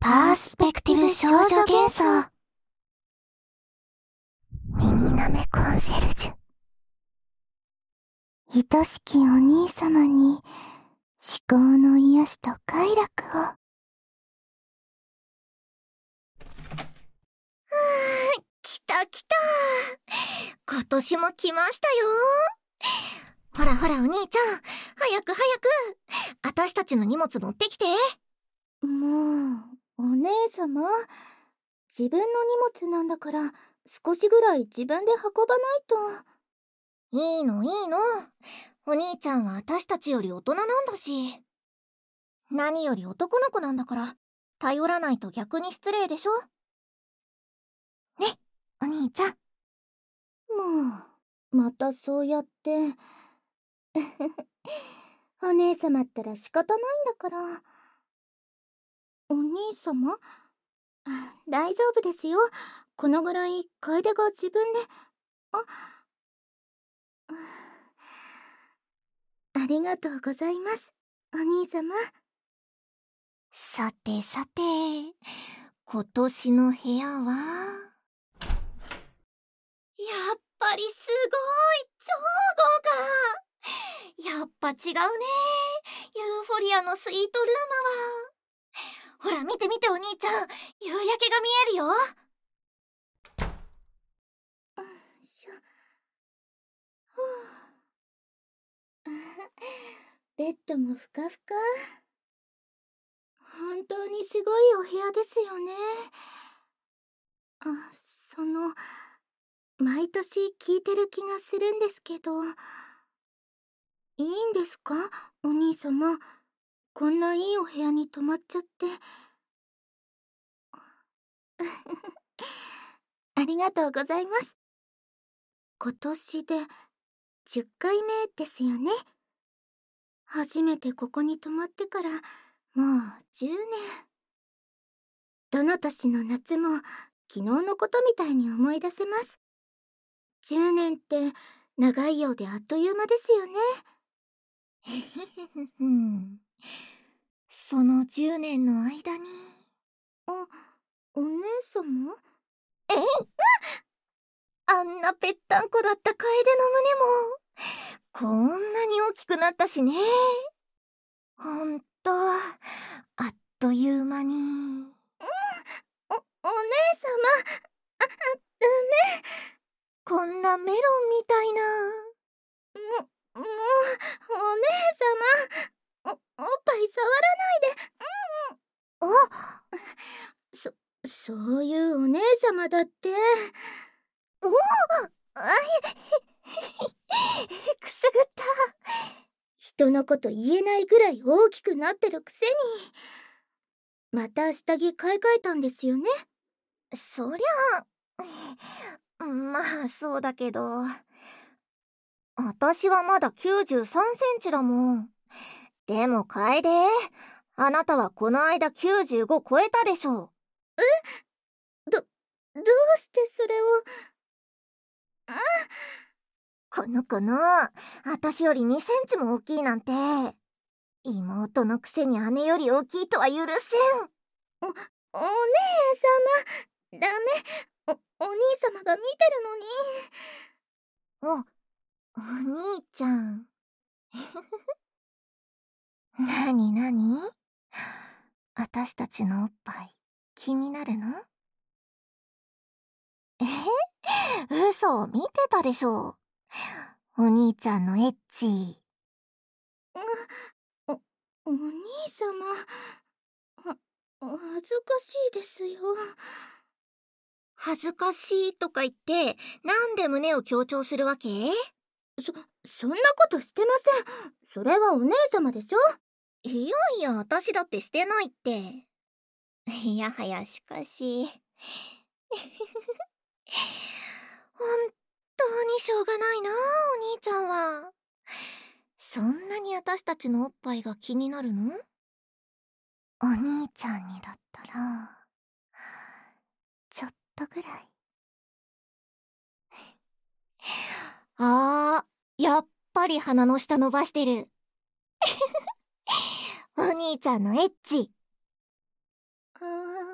パースペクティブ少女幻想。耳なめコンシェルジュ。愛しきお兄様に思考の癒しと快楽を。 来た来た。今年も来ましたよ。ほらほらお兄ちゃん、早く早く。私たちの荷物持ってきて。 もう、お姉様、自分の荷物なんだから少しぐらい自分で運ばないと。 いいのいいの。お兄ちゃんは私たちより大人なんだし。何より男の子なんだから頼らないと逆に失礼でしょ。ね、お兄ちゃん。 もう、またそうやって。お姉様ったら仕方ないんだから。お兄様？大丈夫ですよ。このぐらい楓が自分で。ありがとうございます、お兄様。 さてさて、今年の部屋はやっぱりすごい、超豪華。やっぱ違うね、ユーフォリアのスイートルームは。ほら見て見てお兄ちゃん、夕焼けが見えるよ。 ベッドもふかふか。本当にすごいお部屋ですよね。毎年聞いてる気がするんですけど、いいんですか、お兄様。こんないいお部屋に泊まっちゃって。ありがとうございます。今年で10回目ですよね。初めてここに泊まってからもう10年。どの年の夏も昨日のことみたいに思い出せます。10年って長いようであっという間ですよね。 その10年の間に。 お姉様？ あんなぺったんこだった楓の胸もこんなに大きくなったしね。ほんとあっという間に。 お姉様、 こんなメロンみたいな。 お姉様、おっぱい触らないで。そういうお姉様だって。 くすぐった。 人のこと言えないぐらい大きくなってるくせに。また下着買い替えたんですよね。 そりゃまあそうだけど、私はまだ93センチだもん。でも楓、あなたはこの間95超えたでしょ。 どうしてそれを。 この子の私より2センチも大きいなんて、妹のくせに姉より大きいとは許せん。 お姉様、ダメ。お兄様が見てるのに。 お兄ちゃん。なになに？私たちのおっぱい気になるの？嘘、見てたでしょ。お兄ちゃんのエッチ。 お兄様、恥ずかしいですよ。 恥ずかしいとか言ってなんで胸を強調するわけ？ そんなことしてません。それはお姉様でしょ。 いやいや、私だってしてないって。いやはや、しかし本当にしょうがないな、お兄ちゃんは。そんなに私たちのおっぱいが気になるの？お兄ちゃんにだったらちょっとぐらい。やっぱり鼻の下伸ばしてる。お兄ちゃんのエッチ。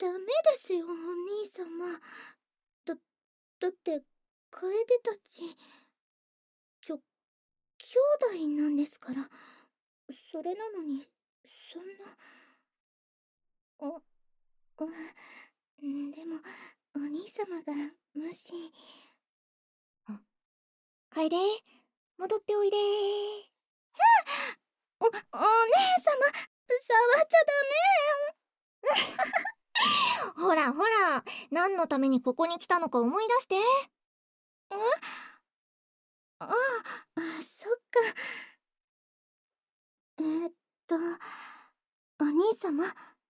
ダメですよ、お兄様。だって楓たち兄弟なんですから。それなのにそんな。でもお兄様がもし。 楓、戻っておいで。 お姉様、触っちゃほらほら、何のためにここに来たのか思い出して。 ダメ。そっか。お兄様、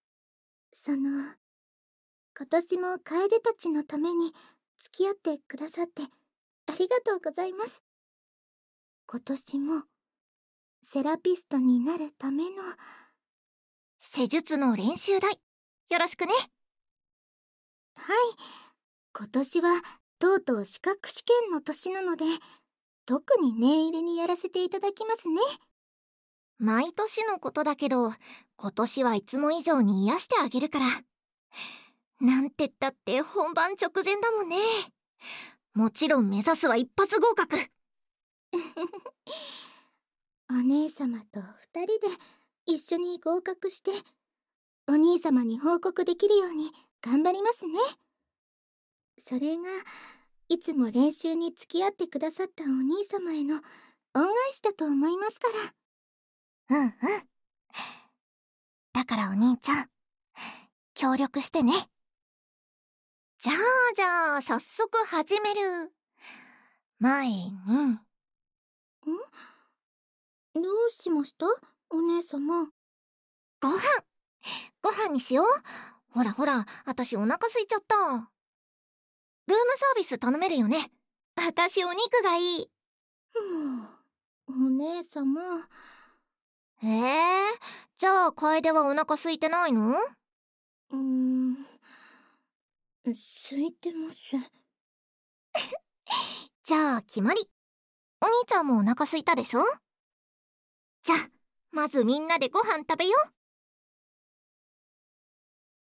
今年も楓たちのために付き合ってくださってありがとうございます。今年もセラピストになるための施術の練習台、よろしくね。 はい、今年はとうとう資格試験の年なので、特に念入りにやらせていただきますね。 毎年のことだけど、今年はいつも以上に癒してあげるから。なんてったって本番直前だもんね。もちろん目指すは一発合格。 お姉様と二人で一緒に合格して、お兄様に報告できるように頑張りますね。それがいつも練習に付き合ってくださったお兄様への恩返しだと思いますから。 うんうん。だからお兄ちゃん、協力してね。じゃあ早速始める前に。 どうしましたお姉様。 ご飯にしよう。ほらほら、私お腹空いちゃった。ルームサービス頼めるよね。私お肉がいい。 お姉様。 じゃあ楓はお腹空いてないの？ 空いてます。 じゃあ決まり。お兄ちゃんもお腹空いたでしょ？じゃあまずみんなでご飯食べよう。